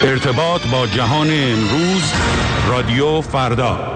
ارتباط با جهان امروز، رادیو فردا.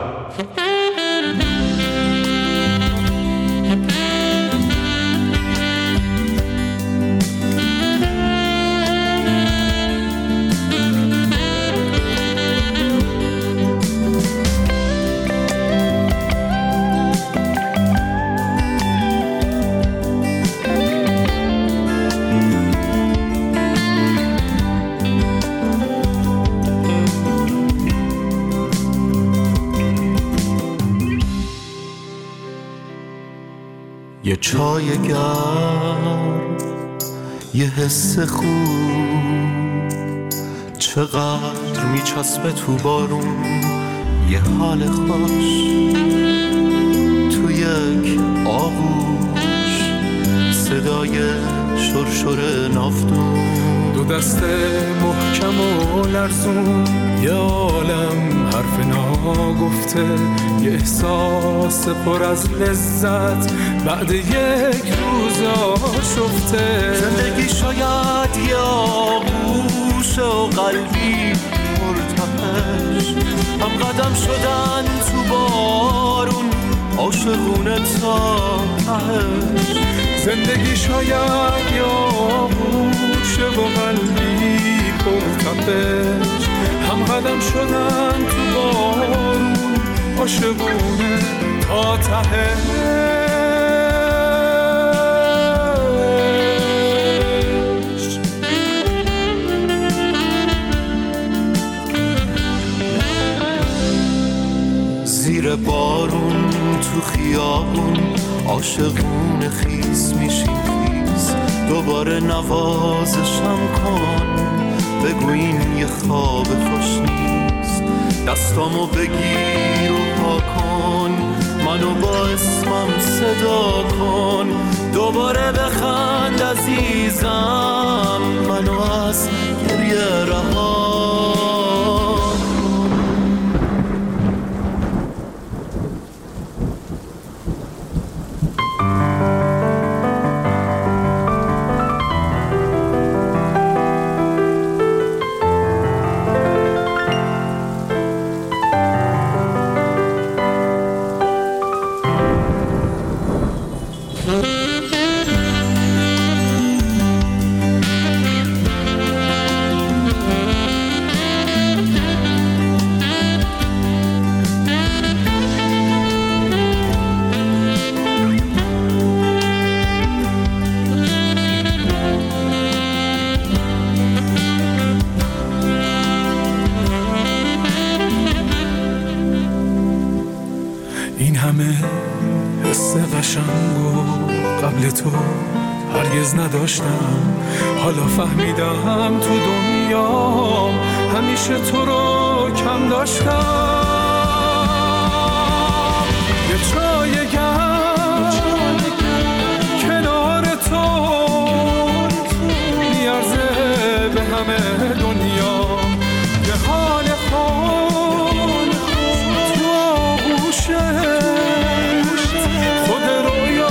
یه چای گرم، یه حس خوب، چقدر میچسبه تو بارون، یه حال خوش تو یک آغوش، صدای شرشر نافتون، دو دست محکم و لرزون، یه عالم حرف ناگفته، یه احساس پر از لذت بعد یک روز آشفته. زندگی شاید یه آغوش و قلبی مرتعش، هم قدم شدن تو بارون، عاشقونه تا تهش. زندگی شاید یه آغوش و قلبی مرتعش، هم قدم شدن تو بارون، عاشقونه تا تهش. زیر بارون تو خیابون، عاشقونه خیس میشیم خیس، دوباره نوازشم کن، بگو این یه خواب خوش نیست. دستامو بگیر و پا کن، منو با اسمم صدا کن، دوباره بخند عزیزم، منو از گریه رها. این همه حس قشنگو قبل تو هرگز نداشتم، حالا فهمیدم تو دنیا همیشه تو رو کم داشتم. یه چای گرم کنار تو میارزه به همه دنیا، یه حال خوب تو آغوشه خود رویا.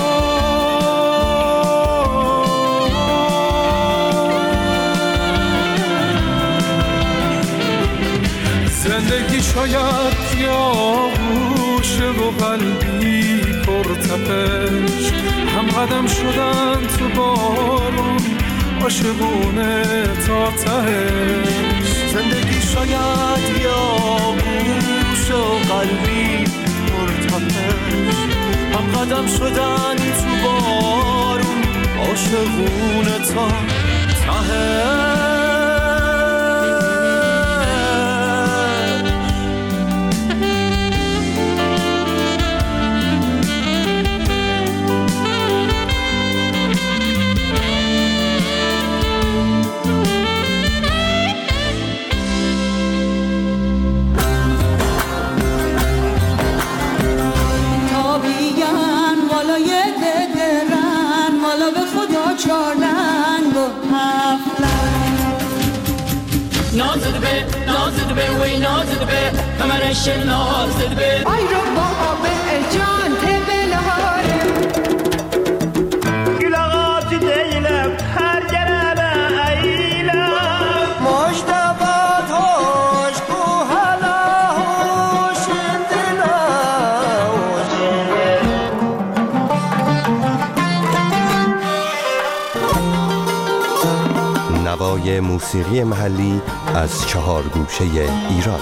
زندگی شاید یا گوشه و قلبی پرتپش، هم قدم شدن تو بارون، عاشقونه تا تهش. زندگی شاید یا گوشه و قلبی پرتپش، هم قدم شدن تو بارون، عاشقونه تا تهش. نازد به وی نازد به همرش نازد به آی رو بابا به جان تبلهاره گلاغات دیلم هر گرم ایلم مجتبات برای موسیقی محلی از 4 گوشه ایران.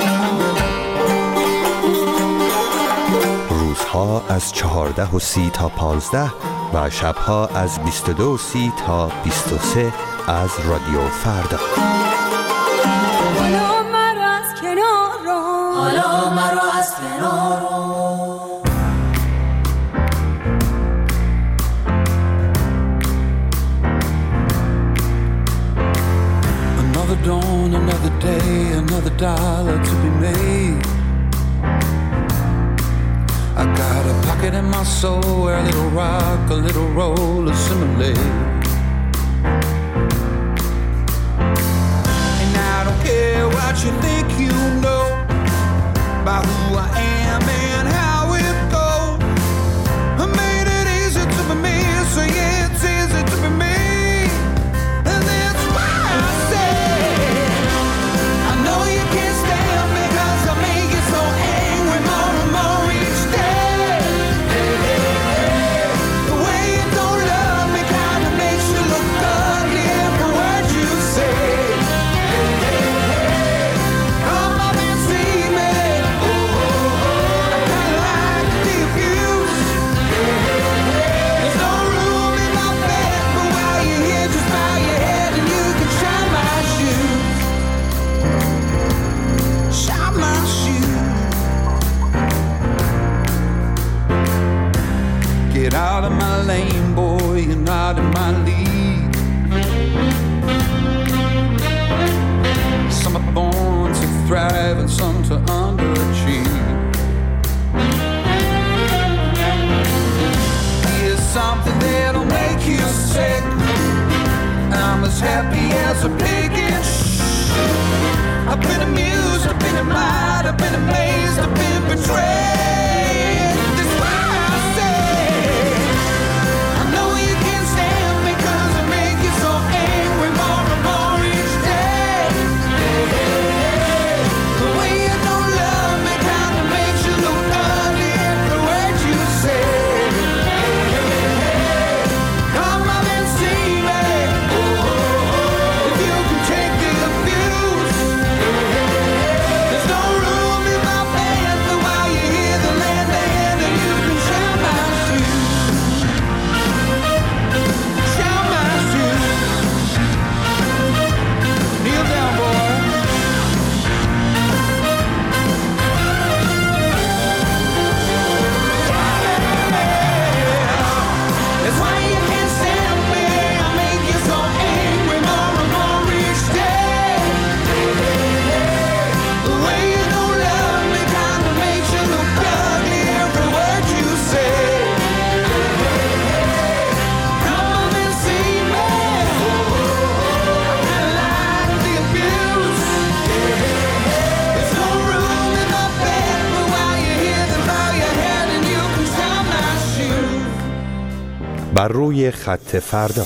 روزها از 14:30 تا 15 و شبها از 22:30 تا 23 از رادیو فردا. حالا مرا از کنار رو، حالا مرا از کنار رو. Another dawn, another day, another dollar to be made. I got a pocket in my soul where a little rock, a little roll assimilate. And I don't care what you think you know about who I am and how it goes. I made it easy to be me, so yeah, it's easy to be me. And that's why I say I know you can't stand me 'cause I make you so angry more and more each day. The way you don't love me kinda makes you look ugly every word you say. Come up and see me. I kinda like the abuse. There's no room in my bed, but while you're here, just bow your head and you can shine my shoes. Shine my shoes. Get out of my lane, boy, you're not in my league. Some are born to thrive and some to underachieve. Here's something that'll make you sick. I'm as happy as a pig in I've been amused, I've been admired, I've been amazed, I've been betrayed. That's why I say I know you can't stand me 'cause I make you so angry more and more each day. The way you don't love me kinda makes you look ugly every word you say. Come up and see me. If you can take the abuse. There's no room in my bed, but while you're here, the land ahead and you can shine my shoes. Shine my shoes. Kneel down, boy. That's why you can't stand me. I make you so angry more and more each day. The way you don't love me kinda makes you look ugly every word you say. Come on and see me. I like the abuse. There's no room in my bed, but while you're here, then bow your head and you can shine my shoes. بر روی خط فردا.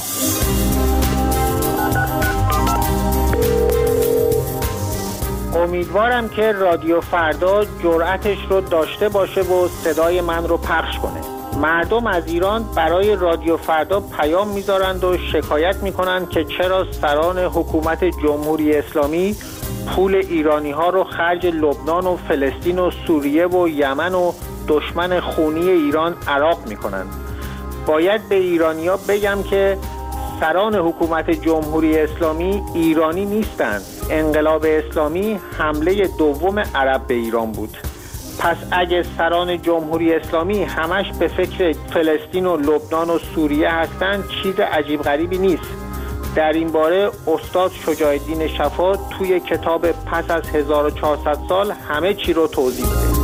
امیدوارم که رادیو فردا جرأتش رو داشته باشه و صدای من رو پخش کنه. مردم از ایران برای رادیو فردا پیام میذارند و شکایت میکنند که چرا سران حکومت جمهوری اسلامی پول ایرانی ها رو خرج لبنان و فلسطین و سوریه و یمن و دشمن خونی ایران عراق میکنند. باید به ایرانی‌ها بگم که سران حکومت جمهوری اسلامی ایرانی نیستند. انقلاب اسلامی حمله دوم عرب به ایران بود. پس اگه سران جمهوری اسلامی همش به فکر فلسطین و لبنان و سوریه هستند، چیز عجیب غریبی نیست. در این باره استاد شجاع الدین شفا توی کتاب پس از 1400 سال همه چی رو توضیح میده.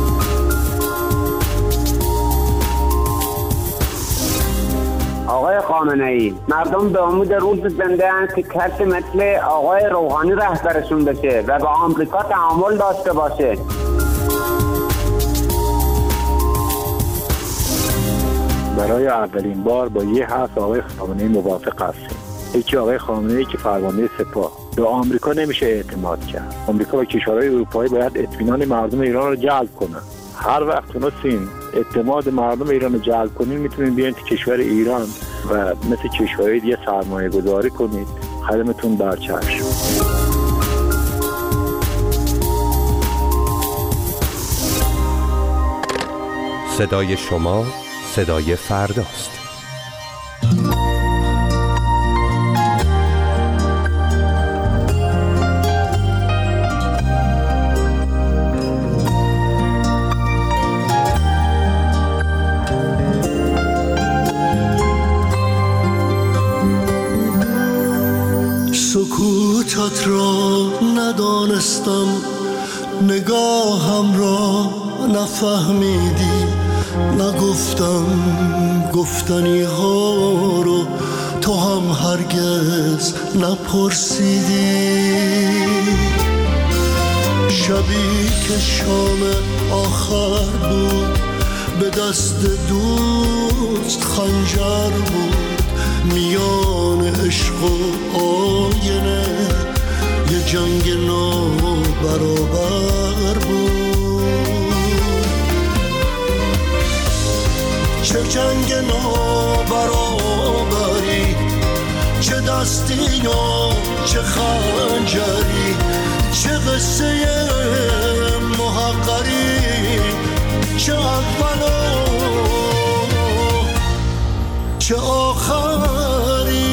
آقای خامنه‌ای، مردم به امید روز زنده اند که کسی مثل آقای روحانی رهبرشون بشه و با آمریکا تعامل داشته باشه. برای اولین بار با یه حرف آقای خامنه‌ای موافق هستیم. یکی آقای خامنه‌ای که فرمانده سپاه. به آمریکا نمیشه اعتماد کرد. آمریکا و کشورهای اروپایی باید اطمینان مردم ایران رو جلب کنن. هر وقت تونستین اعتماد مردم ایران رو جلب کنین، میتونین بیاین تو کشور ایران و مثل کشورهای دیگه سرمایه گذاری کنید. خدمتون بر چشم. صدای شما صدای فرداست. سکوتت را ندانستم، نگاهم را نفهمیدی، نگفتم گفتنی ها رو تو هم هرگز نپرسیدی. شبی که شام آخر بود به دست دوست خنجر بود، میان عشق و آینه یه جنگ نابرابر بود. چه جنگ نابرابری، چه دستی یا چه خنجری، چه قصه محقری، چه اول و چه آخری.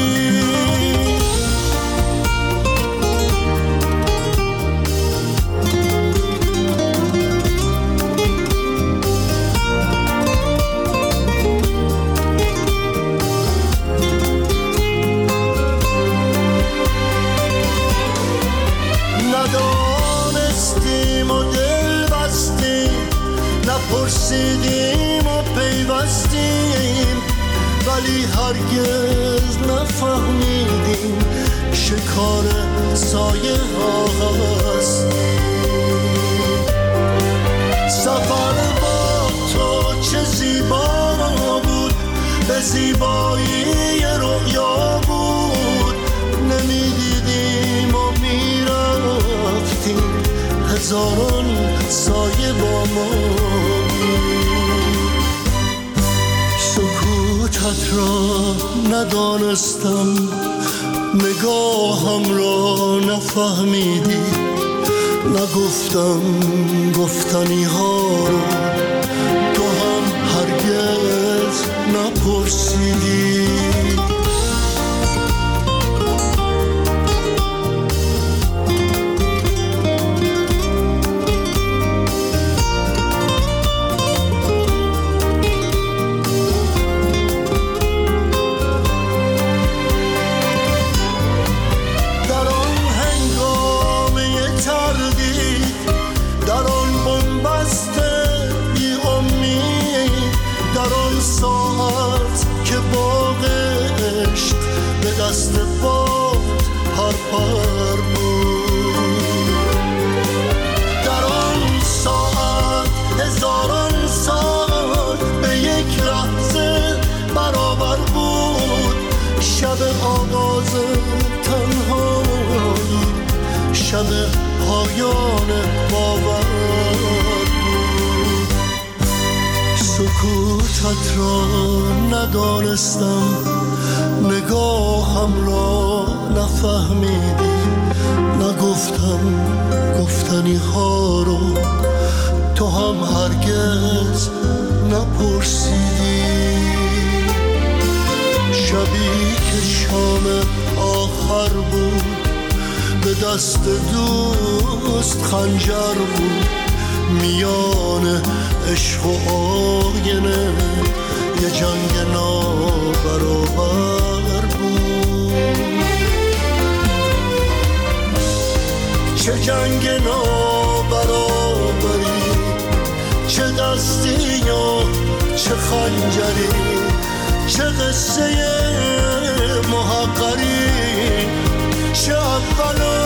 ندانستیم و دل بستیم، نپرسیدیم و پیوستیم، ولی هرگز نفهمیدیم شکار سایه ها هستیم. سفر با تو چه زیبا بود، به زیبایی رؤیا بود، نمیدیدیم و میرفتیم، هزاران سایه با ما بود. سکوتت را ندانستم، نگاهم را نفهمیدی، نگفتم گفتنی ها رو تو هم هرگز نپرسیدی. دست باد پرپر بود، در آن ساعت هزاران سال به یک لحظه برابر بود. شب آغاز تنهایی، شب پایان باور بود. سکوتت را ندانستم، نگاهم را نفهمیدی، نگفتم گفتنی ها رو تو هم هرگز نپرسیدی. شبی که شام آخر بود به دست دوست خنجر بود، میان عشق و آینه یه جنگ نابرابر بود. چه جنگ نابرابری، چه دستی و چه خنجری، چه قصه محقری، چه اول و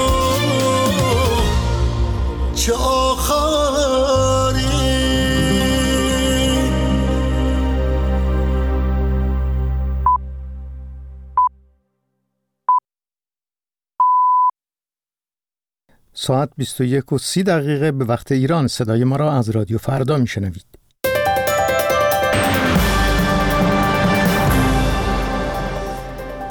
چه آخری. ساعت 21:30 به وقت ایران. صدای ما را از رادیو فردا میشنوید.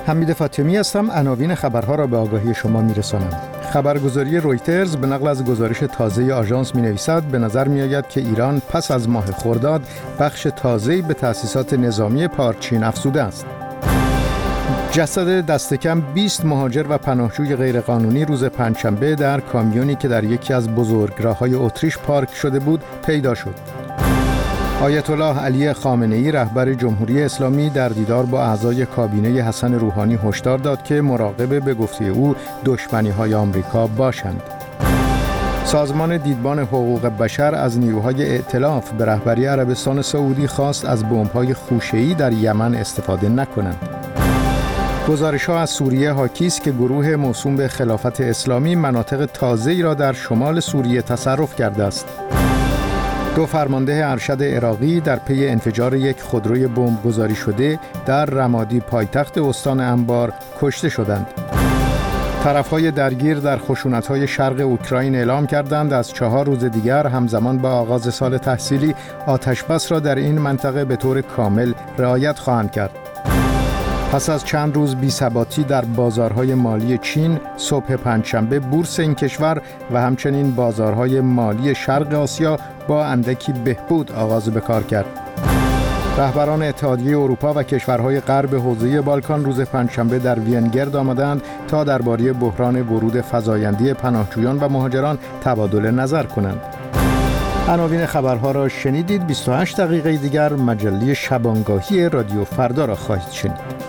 حمید فاطمی هستم. عناوین خبرها را به آگاهی شما میرسانم. خبرگزاری رویترز به نقل از گزارش تازه آژانس می‌نویسد به نظر می‌آید که ایران پس از ماه خرداد بخش تازه‌ای به تأسیسات نظامی پارچین افزوده است. جسد دست کم 20 مهاجر و پناهجوی غیرقانونی روز پنجشنبه در کامیونی که در یکی از بزرگراه‌های اتریش پارک شده بود پیدا شد. آیت الله علی خامنه‌ای رهبر جمهوری اسلامی در دیدار با اعضای کابینه حسن روحانی هشدار داد که مراقب به گفته او دشمنی‌های آمریکا باشند. سازمان دیدبان حقوق بشر از نیروهای ائتلاف به رهبری عربستان سعودی خواست از بمب‌های خوشه‌ای در یمن استفاده نکنند. گزارش‌ها از سوریه حاکی است که گروه موسوم به خلافت اسلامی مناطق تازه‌ای را در شمال سوریه تصرف کرده است. 2 فرمانده ارشد عراقی در پی انفجار یک خودروی بمبگذاری شده در رمادی پایتخت استان انبار کشته شدند. طرف‌های درگیر در خشونت‌های شرق اوکراین اعلام کردند از 4 روز دیگر همزمان با آغاز سال تحصیلی آتش‌بس را در این منطقه به طور کامل رعایت خواهند کرد. پس از چند روز بی‌ثباتی در بازارهای مالی چین، صبح پنجشنبه بورس این کشور و همچنین بازارهای مالی شرق آسیا با اندکی بهبود آغاز به کار کرد. رهبران اتحادیه اروپا و کشورهای غرب حوزه بالکان روز پنجشنبه در وین گرد آمدند تا درباره بحران ورود فزایندی پناهجویان و مهاجران تبادل نظر کنند. عناوین خبرها را شنیدید. 28 دقیقه دیگر مجله شبانگاهی رادیو فردا را خواهید شنید.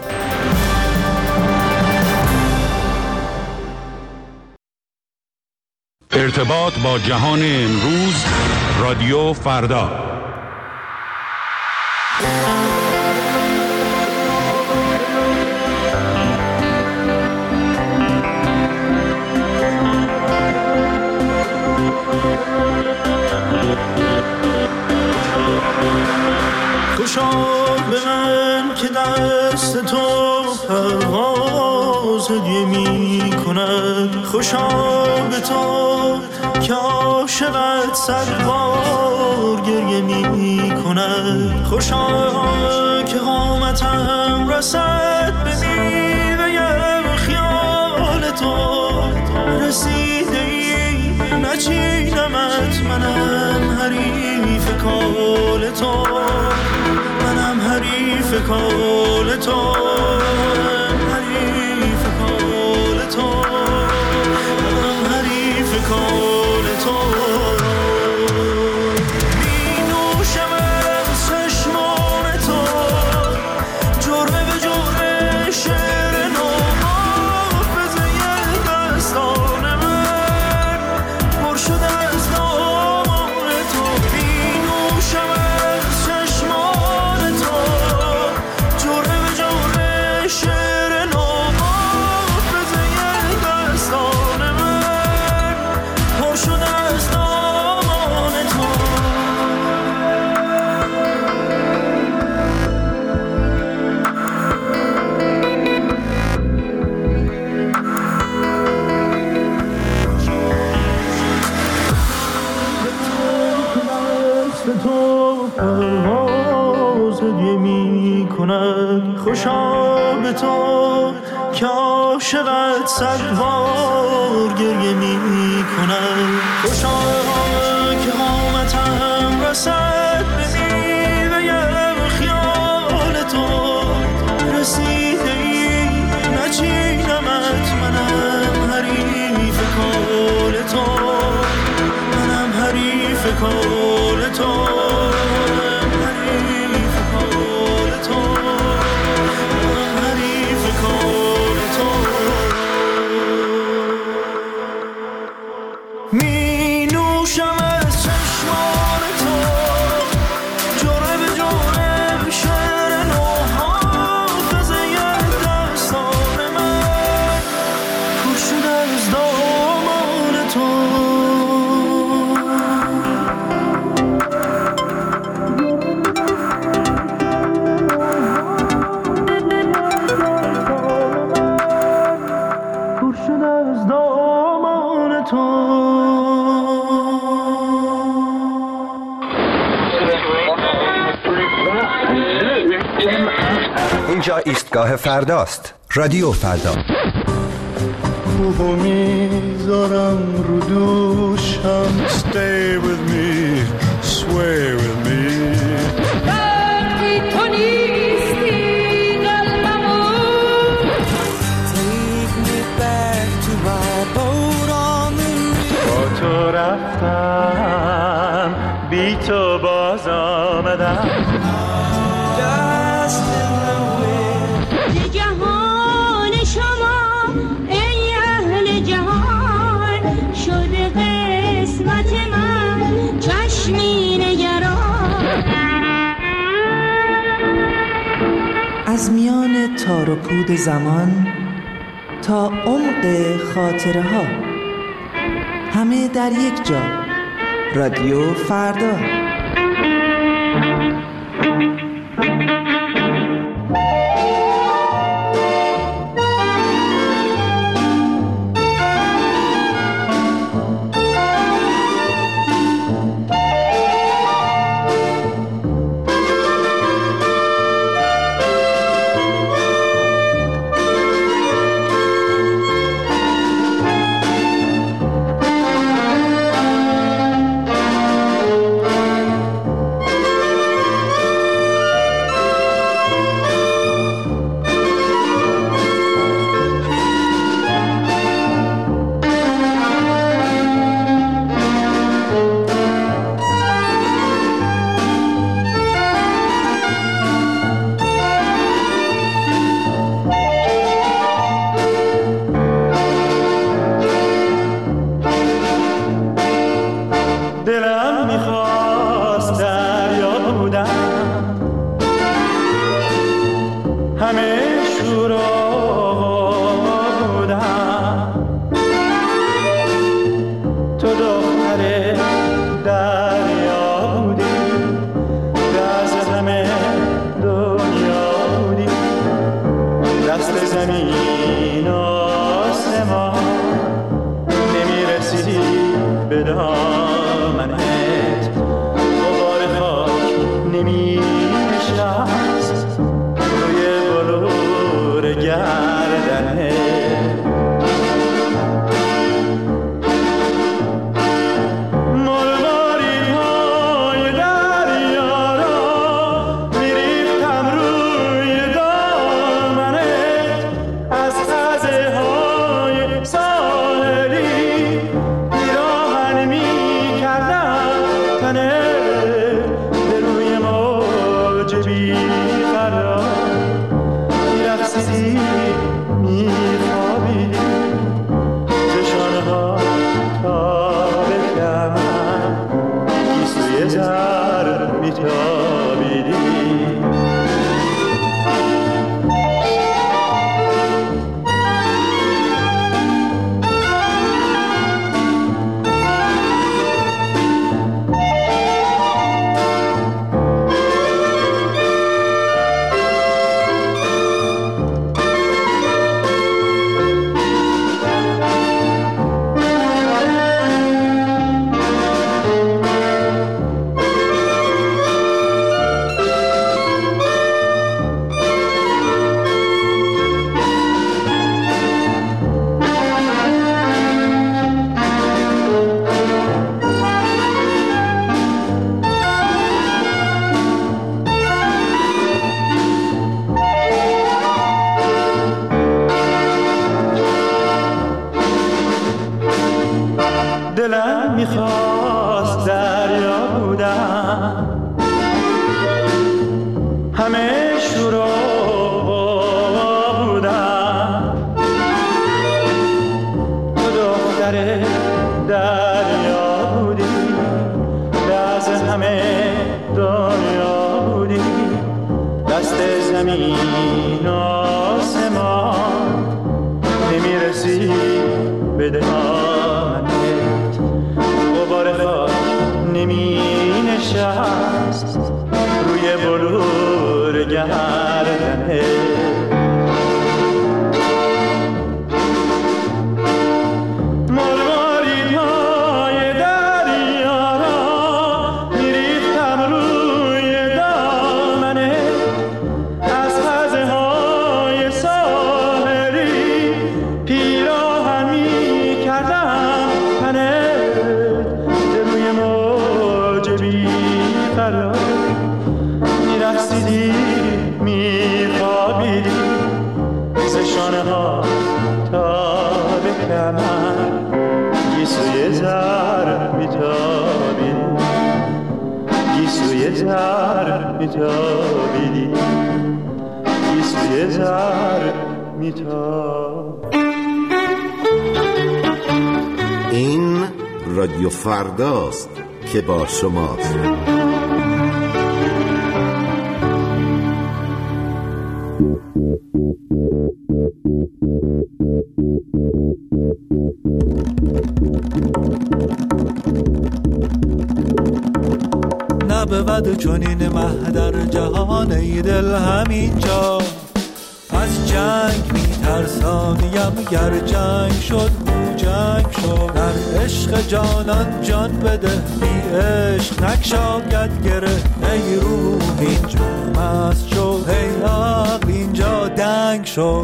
ارتباط با جهان امروز رادیو فردا. خوشا به من که دست تو پرواز هدیه می کند، خوشا به تو که عاشقت 100 بار گریه می کند، خوشا که قامتم رسد به میوه خیال تو، رسیده ای نچینمت، منم حریف کال تو، منم حریف کال تو، حریف کال تو، منم حریف کال تو. می نوشم از چشمان تو جرعه به جرعه شعر نو، حافظه دستان من پر شده از نام تو. می نوشم از چشمان تو جرعه به جرعه شعر نو، حافظه دستان من پر شده از نام تو. دست تو پرواز هدیه می کند، خوشا به تو که عاشقت 100 بار گریه می کند، خوشا که قامتم رسد به میوه خیال تو، رسیده ای نچینمت، منم حریف کال تو، منم حریف کال تو، حریف کال تو، منم حریف کال تو. می نوشم از چشمان تو جرعه به جرعه شعر نو، حافظه دستان من پر شده از دامان تو. پر شده از دامان تو. اینجا ایستگاه فرداست. رادیو فردا. روحو میذارم رو دوشم. Stay with me, sway with me. وقتی تو نیستی قلبمون. Take me back to my boat on the river. با تو رفتم بی تو باز آمدم. جهان شما ای اهل جهان شده قسمت من چشمی نگران. از میان تار و پود زمان تا عمق خاطره ها، همه در یک جا. رادیو فردا. دلم میخواست دریا بودم، همه شورا بودم، تو دختر دریا بودی، از همه دنیا بودی، دست زمین آسمان نمیرسی به دهانت، غبار خاک نمی نشست روی بلور گردنت. گیسوی زر میتابیدی گیسوی زر میتابیدی گیسوی زر میتابیدی. این رادیو فرداست که با شماست. نبود چنین مه در جهان ای دل همینجا، از جنگ میترسانیم گر جنگ شد او جنگ شد. در عشق جانان جان بده بی عشق نکشاید گره. ای روح اینجا مست شد ای عقل اینجا دنگ شد.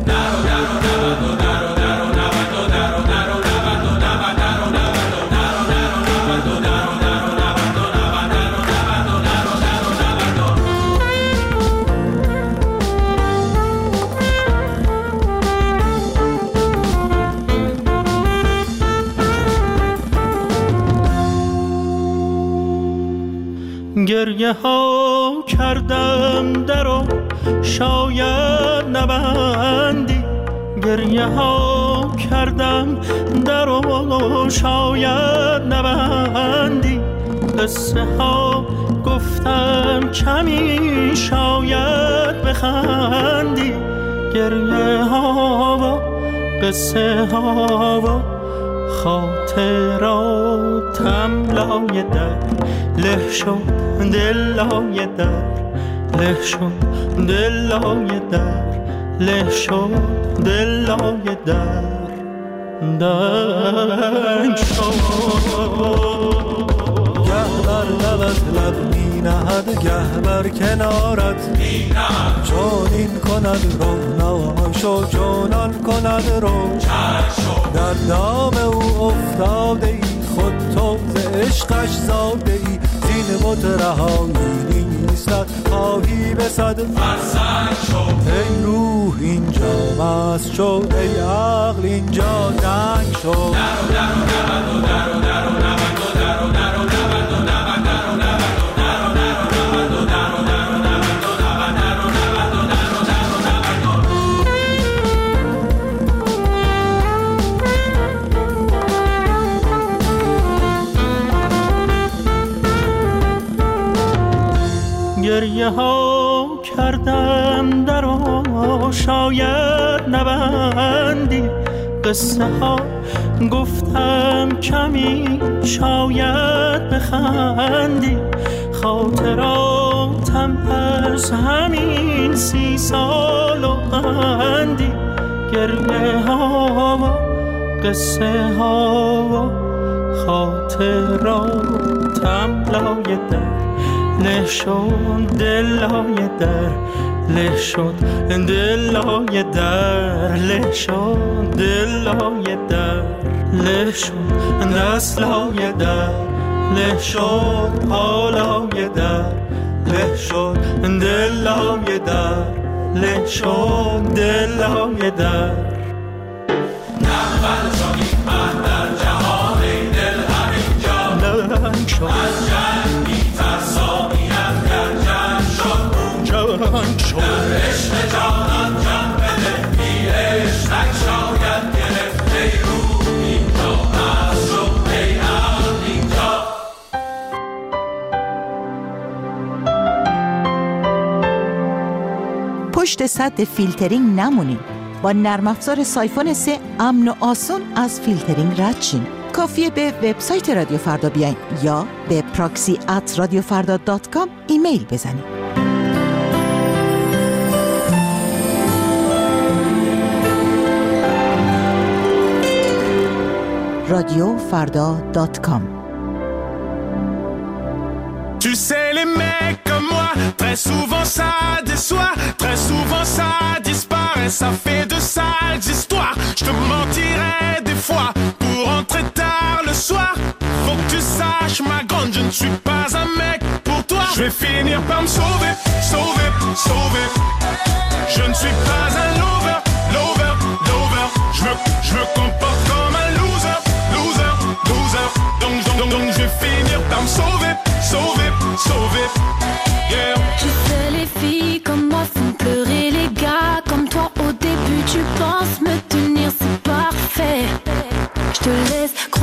گریه ها کردم درو شاید نبندی، گریه ها کردم درو شاید نبندی. قصه ها گفتم کمی شاید بخندی. گریه ها و قصه ها و خاطراتم لای در له شد دل لای در له شد دل لای در له شد دل لای در دنگ شد. گه بر لبت لب می نهد گه بر کنارت می نهد. چون این کند رو ناشو چونان کند رو در دام او افتاده ای خود تو ز عشقش زاده ای. زین بت رهایی نیستد خواهی به صد فرسنگ شد. ای روح اینجا مست شد ای عقل اینجا دنگ شد. گریه ها کردم درو شاید نبندی. قصه ها گفتم کمی شاید بخندی. خاطراتم از همین 30 سال و اندی. گریه ها و قصه ها و خاطراتم لای در له شد دل لای در له شد دل لای در له شد دل لای در له شد دست لای در له شد پا لای در له شد دل لای در له شد دل لای در. نبود چنین مه در جهان ای دل همینجا، دنگ شد از جنگ میترسانیم گر جنگ شد او جنگ شد. در عشق جانان جان بده بی عشق نکشاید گرفت. ای روح اینجا مست شد ای عقل اینجا. پشت سد فیلترینگ نمونین. با نرم افزار سایفون 3 امن و آسون از فیلترینگ رد شین. کافیه به وبسایت رادیو فردا بیاین یا به proxy@radiofarda.com ایمیل بزنید. radiofarda.com. Tu sais les mecs comme moi, très souvent ça déçoit, très souvent ça disparaît, ça fait de sales histoires. Je te mentirais des fois pour rentrer tard le soir. Faut que tu saches ma grande, je ne suis pas un mec pour toi. Je vais finir par me sauver, sauver, sauver. Je ne suis pas un lover, lover, lover. Je me comporte comme un loser, loser, loser.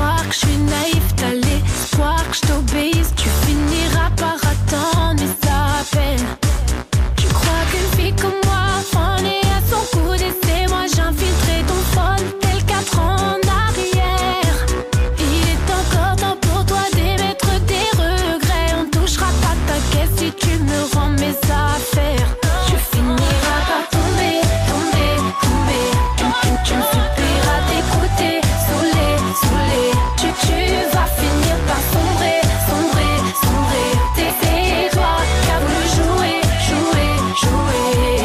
croire que je suis naïf, t'as l'espoir que je t'obéisse. Tu finiras par attendre mes appels. Tu crois qu'une fille comme moi en est à son coup d'essai. Moi j'ai infiltré ton phone tel 4 ans en arrière. Il est encore temps pour toi d'émettre des regrets. On touchera pas ta caisse si tu me rends mes affaires. Tu finiras par tomber, tomber, tomber. Tu me supplieras d'écouter, saoulé, saoulé. Tu vas finir par sombrer, sombrer, sombrer. C'est toi qui as voulu jouer, jouer, jouer.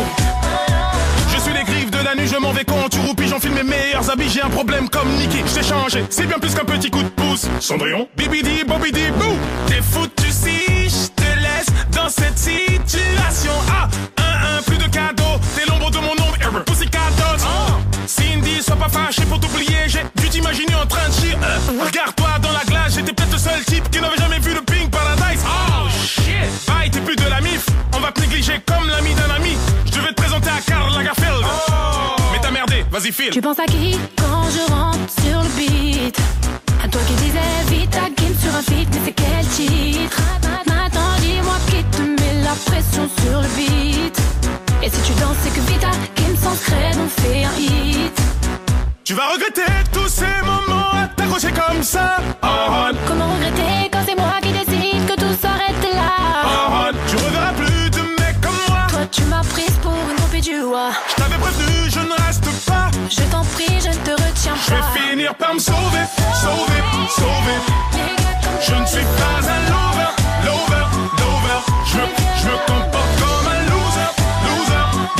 Je suis les griffes de la nuit, je m'en vais quand tu roupis, j'enfile mes meilleurs habits, j'ai un problème comme Nicky, je t'ai changé, c'est bien plus qu'un petit coup de pouce. Cendrillon, bibidi, bobidi, bou. T'es foutu si je te laisse dans cette situation. Ah, plus de cadeaux, t'es l'ombre de mon ombre, Pussycat Dolls. Cindy, sois pas fâché pour t'oublier, j'ai dû t'imaginer en train de chier. Regarde-toi dans la glace, j'étais peut-être le seul type qui n'avait jamais vu le Pink Paradise. Oh shit, bye, t'es plus de la mif, on va te négliger comme l'ami d'un ami. Je devais te présenter à Karl Lagerfeld. Mais t'as merdé, vas-y file. Tu penses à qui quand je rentre sur le beat? À toi qui disais vite ta game sur un feat, mais c'est quel titre? Maintenant dis-moi qui te met la pression sur le beat. Et si tu danses c'est que Vita Kim sans crème on fait un hit. Tu vas regretter tous ces moments à t'accrocher comme ça. Comment regretter quand c'est moi qui décide que tout s'arrête là? Tu reverras plus de mecs comme moi. Toi tu m'as prise pour une copie du roi. Je t'avais prévenu, je ne reste pas. Je t'en prie, je ne te retiens pas. Je vais finir par me sauver, sauver, sauver. Je ne suis pas un lover, lover, lover. Je me comporte comme un loser, loser,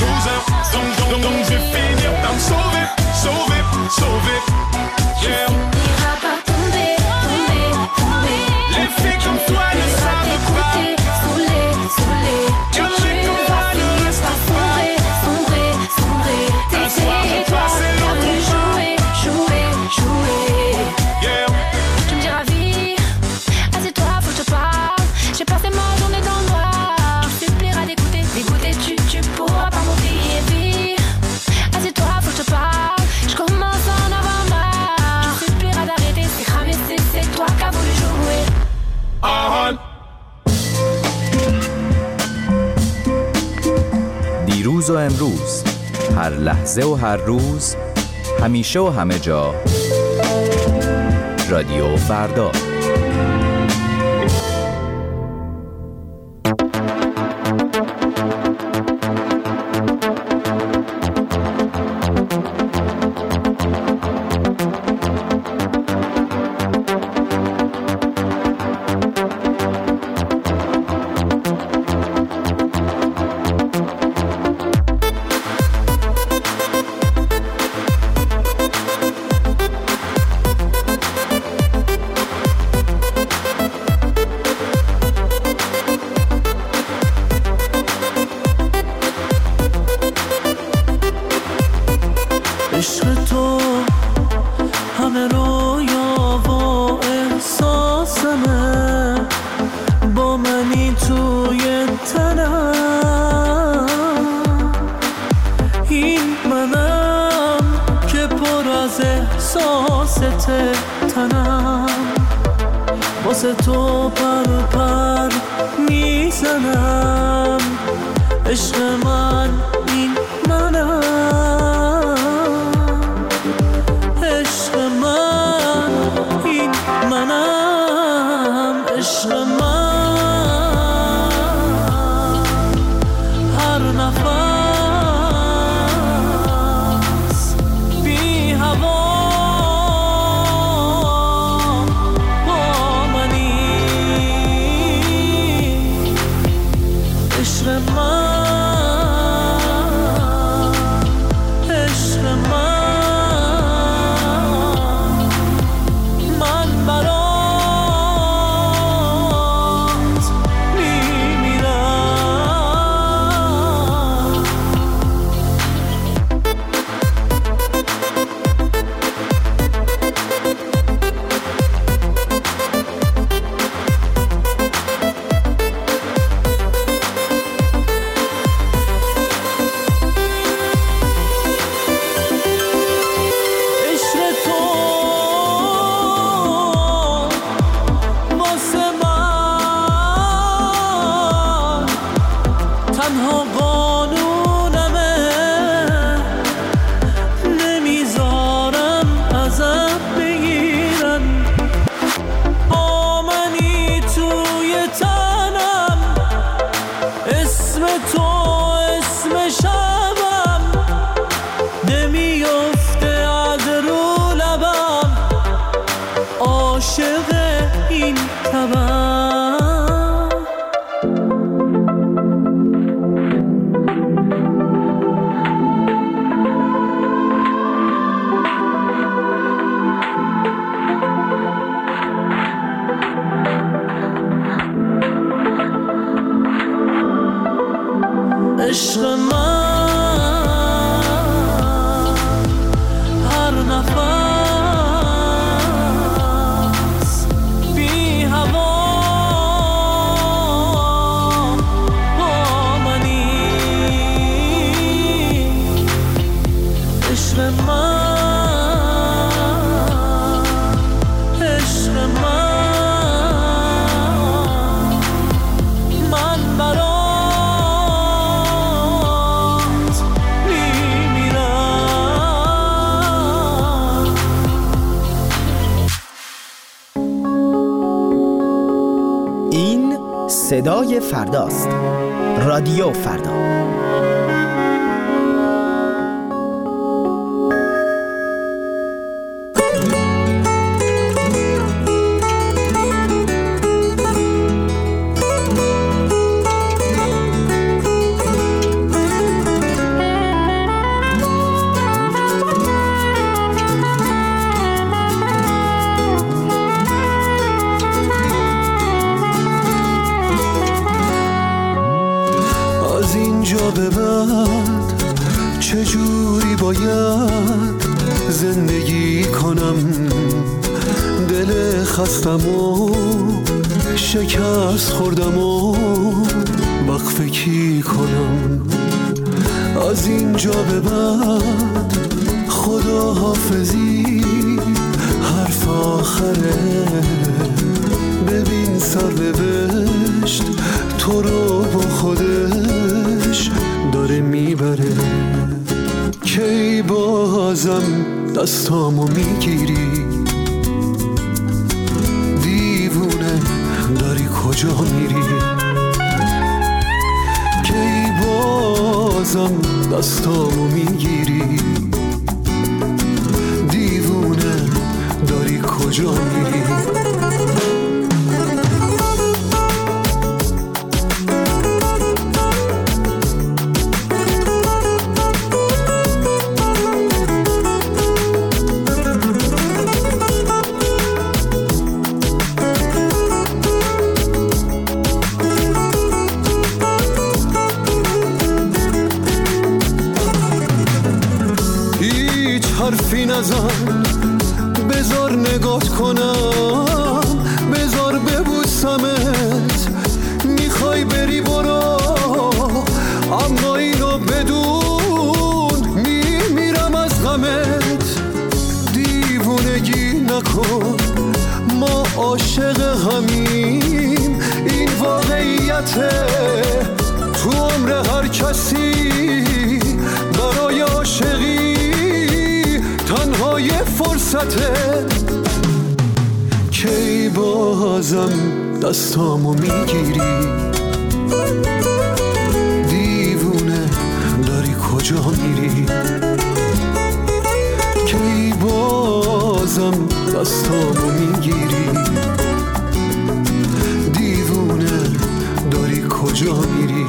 loser. Donc je vais finir par me sauver, sauver, sauver. Yeah. Finiras par tomber, tomber, tomber. Les filles comme toi ne savent pas. Saoulé, saoulé. Tu vas finir par sombrer, sombrer, sombrer. C'est toi qui as voulu jouer, jouer, jouer. Yeah. Tu me diras vie, assieds-toi, faut que je te parle. J'ai passé ma journée dans le noir. Tu me supplieras d'écouter, d'écouter, tu pourras pas m'oublier vie. Assieds-toi, faut que je te parle. Je commence à en avoir marre. Tu me supplieras d'arrêter, c'est cramé, c'est toi qui as voulu jouer. دیروز و امروز، هر لحظه و هر روز، همیشه و همه جا، رادیو فردا. واسه تو پر پر میزنم عشق من این منم عشق من این منم عشق من هر نفس بی هوا عاشق این طبع. عشق من هر نفس بی هوا با منی. عشق من عشق من برای صدای فرداست. رادیو فردا. به بعد چجوری باید زندگی کنم؟ دل خستم و شکست خوردم و وقفه کی کنم؟ از اینجا به بعد خدا حافظی حرف آخره. ببین سرنوشت تو رو با خودش داره میبره. کی بازم دستامو میگیری؟ دیوونه داری کجا میری؟ کی بازم دستامو میگیری؟ دیوونه داری کجا میری؟ حرفی نزن، بذار نگات کنم، بذار ببوسمت. میخوای بری برو، اما اینو بدون میمیرم از غمت. دیوونگی نکن، ما عاشق همیم، این واقعیته. تو عمر هر کسی برای عاشقی تنها یه فرصته. کی بازم دستامو میگیری؟ دیوونه داری کجا میری؟ کی بازم دستامو میگیری؟ دیوونه داری کجا میری؟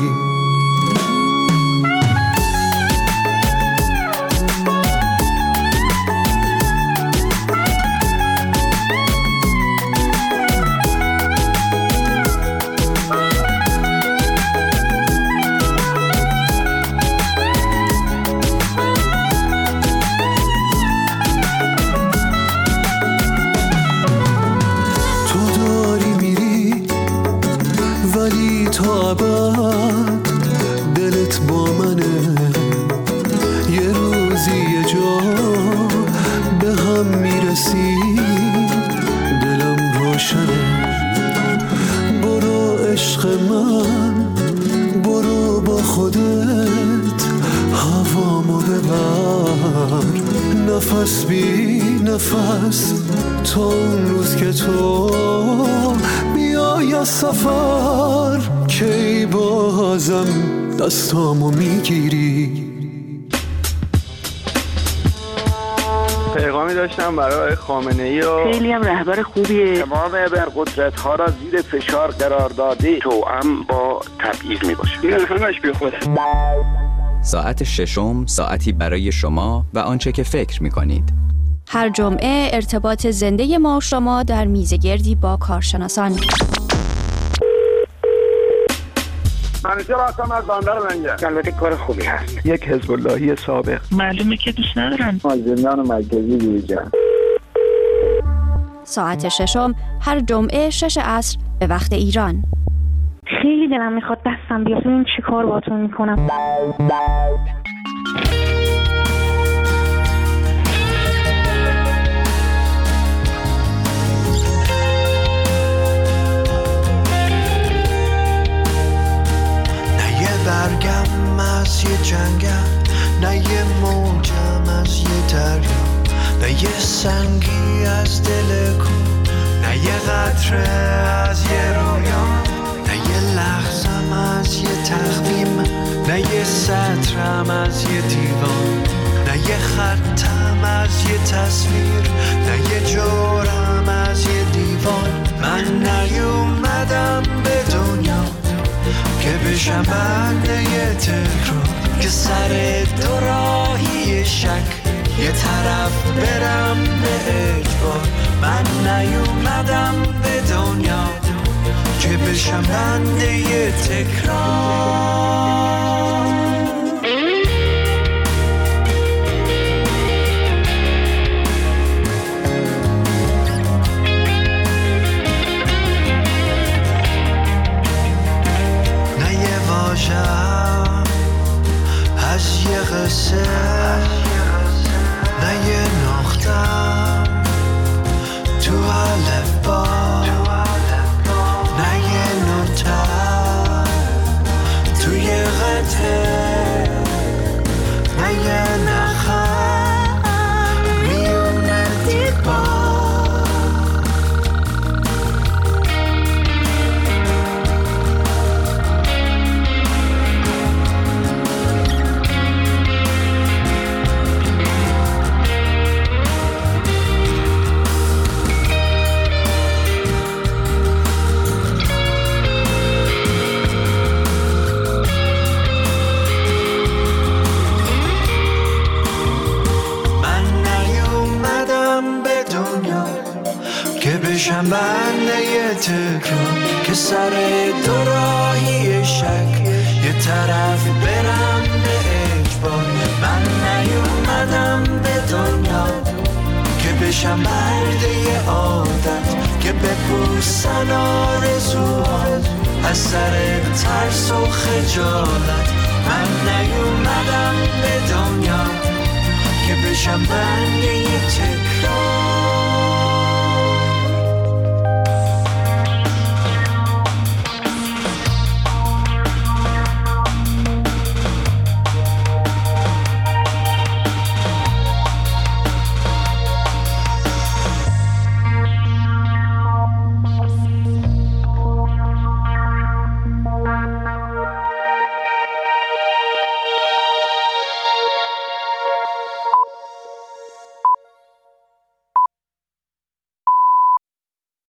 تا ابد دلت با منه. یه روزی یه جا به هم میرسیم، دلم روشنه. برو عشق من، برو با خودت هوامو ببر. نفس بی نفس تا اون روز که تو بیای از سفر. کی بازم دستامو میگیری؟ پیغامی داشتم برای خامنه‌ای و خیلی هم رهبر خوبیه. تمام ابرقدرت‌ها را زیر فشار قرار داده، توأم با تبعیض میباشه. این همش بیخوده. ساعت ششم ساعتی برای شما و آنچه که فکر می‌کنید. هر جمعه ارتباط زنده ما و شما در میزگردی با کارشناسان. منیجر هستم از بندر لنگر. البته کار خوبی هست. یک حزب اللهی سابق. معلومه که دوست ندارن. از زندان مرکزی بیرون. ساعت ششم هر جمعه 6 عصر به وقت ایران. خیلی دلم میخواد دستم بیاد. ببین چی کار باهاتون میکنم. برگم از یه جنگم، نه یه موجم از یه دریا، نه یه سنگی از دل کو، نه یه قطره از یه رویا، نه یه لحظم از یه تخمیم، نه یه سطرم از یه دیوان، نه یه خطم از یه تصویر، نه یه جورم از یه دیوان. من نیومدم به دنیا که بشم بنده یه تکرار، که سر دو راهی شک یه طرف برم به اجبار. من نیومدم به دنیا که بشم بنده یه تکرار. از یه قصه، نه یه نقطم تو الفبا، نه یه نوتم تو یه قطعه، نه یه نخم میونه دیبا. بشم بنده یه تکرار، که سر دو راهی شک یه طرف برم به اجبار. من نیومدم به دنیا که بشم برده یه عادت، که بپوسن آرزوهات از سر ترس و خجالت. من نیومدم به دنیا که بشم بنده یه تکرار.